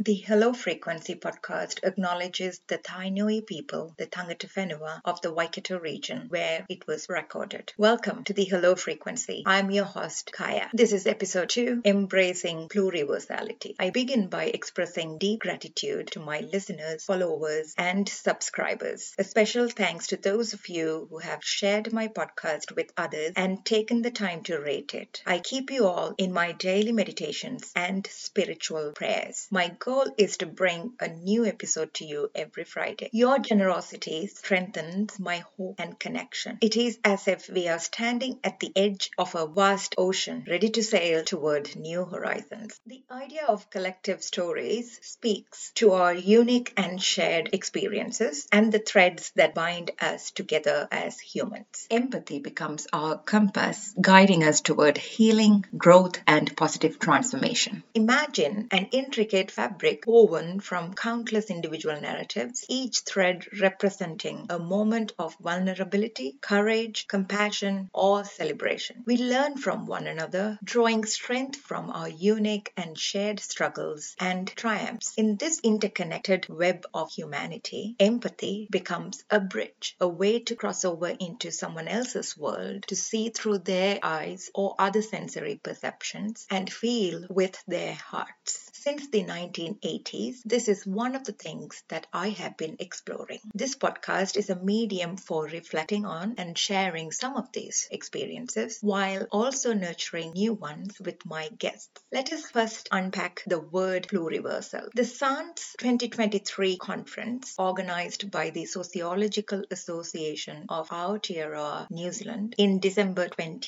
The Hello Frequency podcast acknowledges the Tainui people, the Tangata Whenua of the Waikato region, where it was recorded. Welcome to the Hello Frequency. I'm your host, Kaya. This is episode 2, Embracing Pluriversality. I begin by expressing deep gratitude to my listeners, followers, and subscribers. A special thanks to those of you who have shared my podcast with others and taken the time to rate it. I keep you all in my daily meditations and spiritual prayers. My goal is to bring a new episode to you every Friday. Your generosity strengthens my hope and connection. It is as if we are standing at the edge of a vast ocean, ready to sail toward new horizons. The idea of collective stories speaks to our unique and shared experiences and the threads that bind us together as humans. Empathy becomes our compass, guiding us toward healing, growth, and positive transformation. Imagine an intricate fabric woven from countless individual narratives, each thread representing a moment of vulnerability, courage, compassion, or celebration. We learn from one another, drawing strength from our unique and shared struggles and triumphs. In this interconnected web of humanity, empathy becomes a bridge, a way to cross over into someone else's world, to see through their eyes or other sensory perceptions, and feel with their hearts. Since the 1980s, this is one of the things that I have been exploring. This podcast is a medium for reflecting on and sharing some of these experiences while also nurturing new ones with my guests. Let us first unpack the word pluriversal. The SANS 2023 conference, organized by the Sociological Association of Aotearoa, New Zealand, in December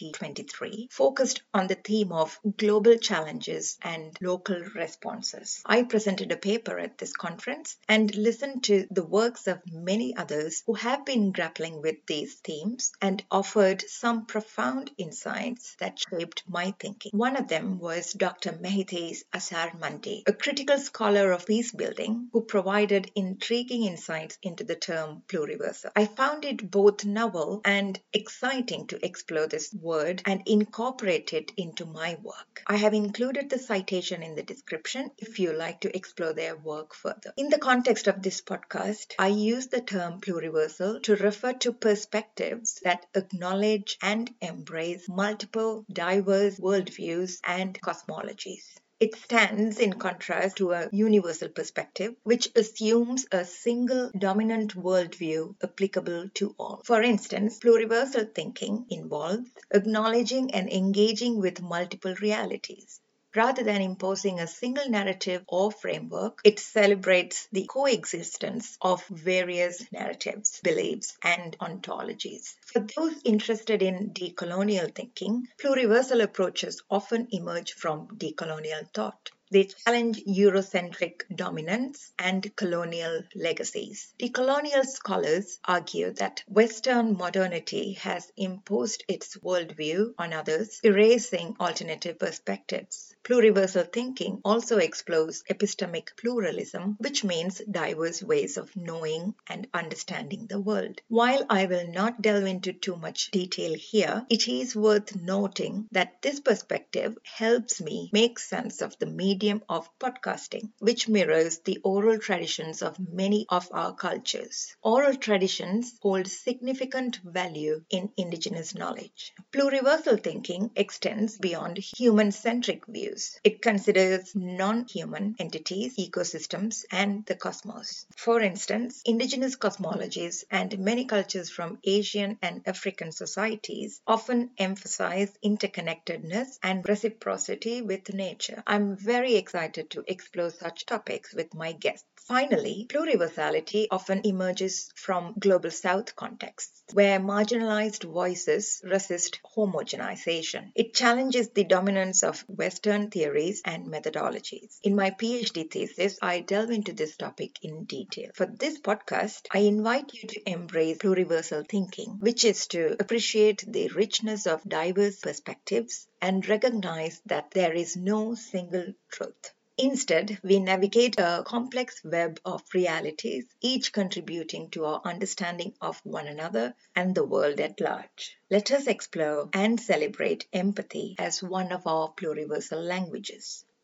2023, focused on the theme of global challenges and local responses. I presented a paper at this conference and listened to the works of many others who have been grappling with these themes and offered some profound insights that shaped my thinking. One of them was Dr. Mehitesh Asar-Mande, a critical scholar of peace building who provided intriguing insights into the term pluriversal. I found it both novel and exciting to explore this word and incorporate it into my work. I have included the citation in the description if you like to explore their work further. In the context of this podcast, I use the term pluriversal to refer to perspectives that acknowledge and embrace multiple, diverse worldviews and cosmologies. It stands in contrast to a universal perspective, which assumes a single dominant worldview applicable to all. For instance, pluriversal thinking involves acknowledging and engaging with multiple realities. Rather than imposing a single narrative or framework, it celebrates the coexistence of various narratives, beliefs, and ontologies. For those interested in decolonial thinking, pluriversal approaches often emerge from decolonial thought. They challenge Eurocentric dominance and colonial legacies. Decolonial scholars argue that Western modernity has imposed its worldview on others, erasing alternative perspectives. Pluriversal thinking also explores epistemic pluralism, which means diverse ways of knowing and understanding the world. While I will not delve into too much detail here, it is worth noting that this perspective helps me make sense of the medium of podcasting, which mirrors the oral traditions of many of our cultures. Oral traditions hold significant value in indigenous knowledge. Pluriversal thinking extends beyond human-centric views. It considers non-human entities, ecosystems, and the cosmos. For instance, indigenous cosmologies and many cultures from Asian and African societies often emphasize interconnectedness and reciprocity with nature. I'm very excited to explore such topics with my guests. Finally, pluriversality often emerges from global south contexts, where marginalized voices resist homogenization. It challenges the dominance of Western theories and methodologies. In my PhD thesis, I delve into this topic in detail. For this podcast, I invite you to embrace pluriversal thinking, which is to appreciate the richness of diverse perspectives and recognize that there is no single truth. Instead, we navigate a complex web of realities, each contributing to our understanding of one another and the world at large. Let us explore and celebrate empathy as one of our pluriversal languages.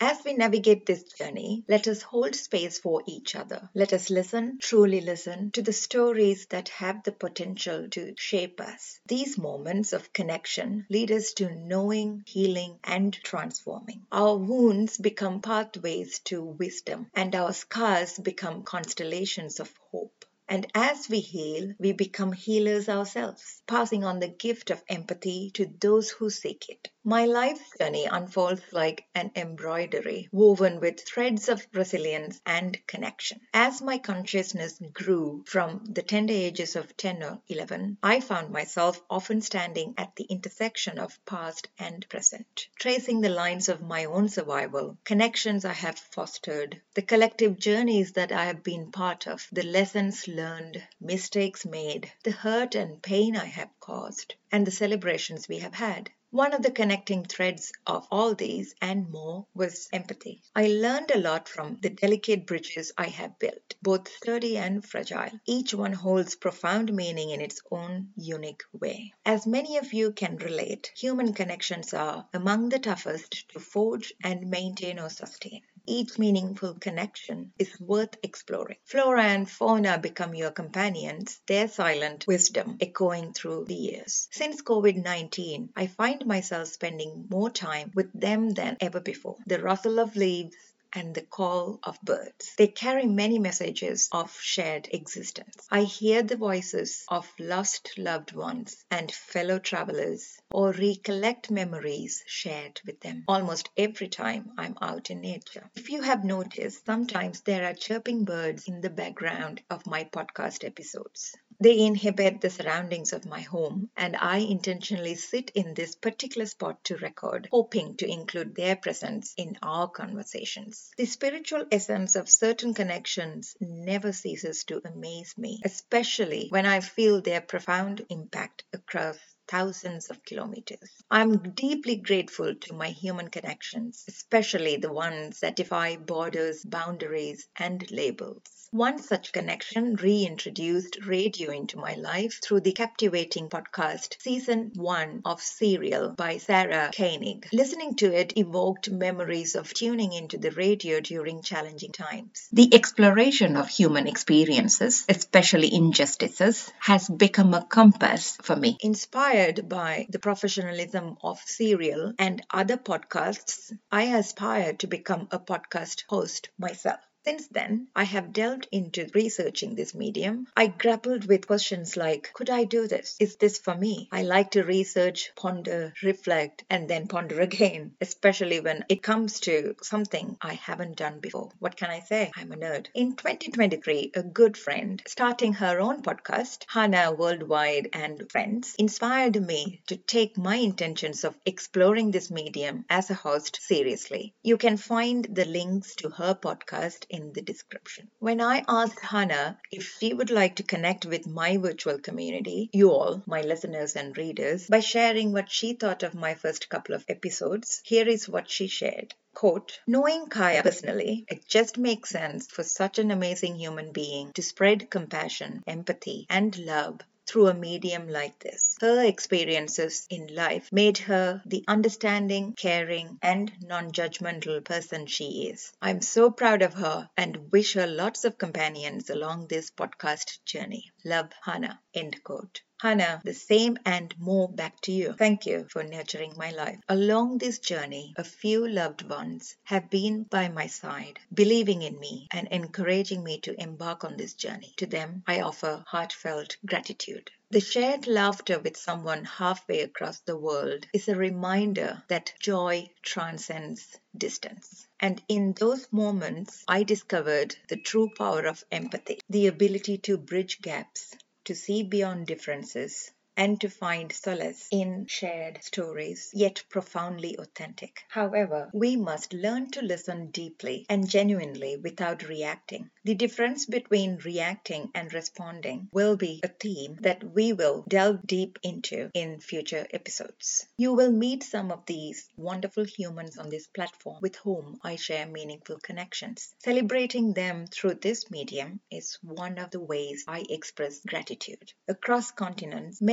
As we navigate this journey, let us hold space for each other. Let us listen, truly listen, to the stories that have the potential to shape us. These moments of connection lead us to knowing, healing, and transforming. Our wounds become pathways to wisdom, and our scars become constellations of hope. And as we heal, we become healers ourselves, passing on the gift of empathy to those who seek it. My life's journey unfolds like an embroidery woven with threads of resilience and connection. As my consciousness grew from the tender ages of 10 or 11, I found myself often standing at the intersection of past and present, tracing the lines of my own survival, connections I have fostered, the collective journeys that I have been part of, the lessons learned, mistakes made, the hurt and pain I have caused, and the celebrations we have had. One of the connecting threads of all these and more was empathy. I learned a lot from the delicate bridges I have built, both sturdy and fragile. Each one holds profound meaning in its own unique way. As many of you can relate, human connections are among the toughest to forge and maintain or sustain. Each meaningful connection is worth exploring. Flora and fauna become your companions, their silent wisdom echoing through the years. Since COVID-19, I find myself spending more time with them than ever before. The rustle of leaves and the call of birds. They carry many messages of shared existence. I hear the voices of lost loved ones and fellow travelers, or recollect memories shared with them almost every time I'm out in nature. If you have noticed, sometimes there are chirping birds in the background of my podcast episodes. They inhabit the surroundings of my home, and I intentionally sit in this particular spot to record, hoping to include their presence in our conversations. The spiritual essence of certain connections never ceases to amaze me, especially when I feel their profound impact across thousands of kilometers. I'm deeply grateful to my human connections, especially the ones that defy borders, boundaries, and labels. One such connection reintroduced radio into my life through the captivating podcast Season 1 of Serial by Sarah Koenig. Listening to it evoked memories of tuning into the radio during challenging times. The exploration of human experiences, especially injustices, has become a compass for me. Inspired by the professionalism of Serial and other podcasts, I aspire to become a podcast host myself. Since then, I have delved into researching this medium. I grappled with questions like, could I do this? Is this for me? I like to research, ponder, reflect, and then ponder again, especially when it comes to something I haven't done before. What can I say? I'm a nerd. In 2023, a good friend, starting her own podcast, Hannah Worldwide and Friends, inspired me to take my intentions of exploring this medium as a host seriously. You can find the links to her podcast in the description. When I asked Hannah if she would like to connect with my virtual community, you all, my listeners and readers, by sharing what she thought of my first couple of episodes, here is what she shared. Quote, knowing Kaya personally, it just makes sense for such an amazing human being to spread compassion, empathy, and love through a medium like this. Her experiences in life made her the understanding, caring, and non-judgmental person she is. I'm so proud of her and wish her lots of companions along this podcast journey. Love, Hannah. End quote. Hannah, the same and more back to you. Thank you for nurturing my life. Along this journey, a few loved ones have been by my side, believing in me and encouraging me to embark on this journey. To them, I offer heartfelt gratitude. The shared laughter with someone halfway across the world is a reminder that joy transcends distance. And in those moments, I discovered the true power of empathy, the ability to bridge gaps, to see beyond differences, and to find solace in shared stories, yet profoundly authentic. However, we must learn to listen deeply and genuinely without reacting. The difference between reacting and responding will be a theme that we will delve deep into in future episodes. You will meet some of these wonderful humans on this platform with whom I share meaningful connections. Celebrating them through this medium is one of the ways I express gratitude. Across continents, many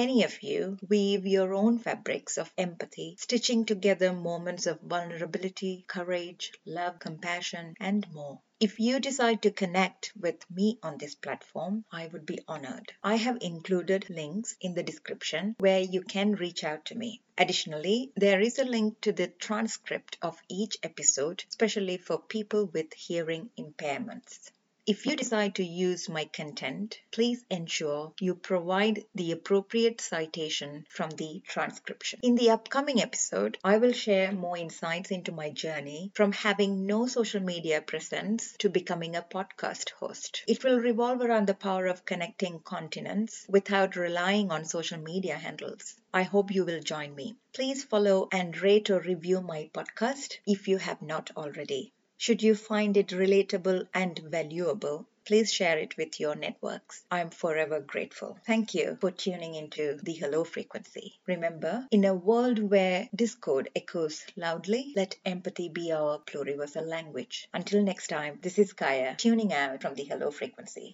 Many of you weave your own fabrics of empathy, stitching together moments of vulnerability, courage, love, compassion, and more. If you decide to connect with me on this platform, I would be honored. I have included links in the description where you can reach out to me. Additionally, there is a link to the transcript of each episode, especially for people with hearing impairments. If you decide to use my content, please ensure you provide the appropriate citation from the transcription. In the upcoming episode, I will share more insights into my journey from having no social media presence to becoming a podcast host. It will revolve around the power of connecting continents without relying on social media handles. I hope you will join me. Please follow and rate or review my podcast if you have not already. Should you find it relatable and valuable, please share it with your networks. I'm forever grateful. Thank you for tuning into the Hello Frequency. Remember, in a world where discord echoes loudly, let empathy be our pluriversal language. Until next time, this is Kaya tuning out from the Hello Frequency.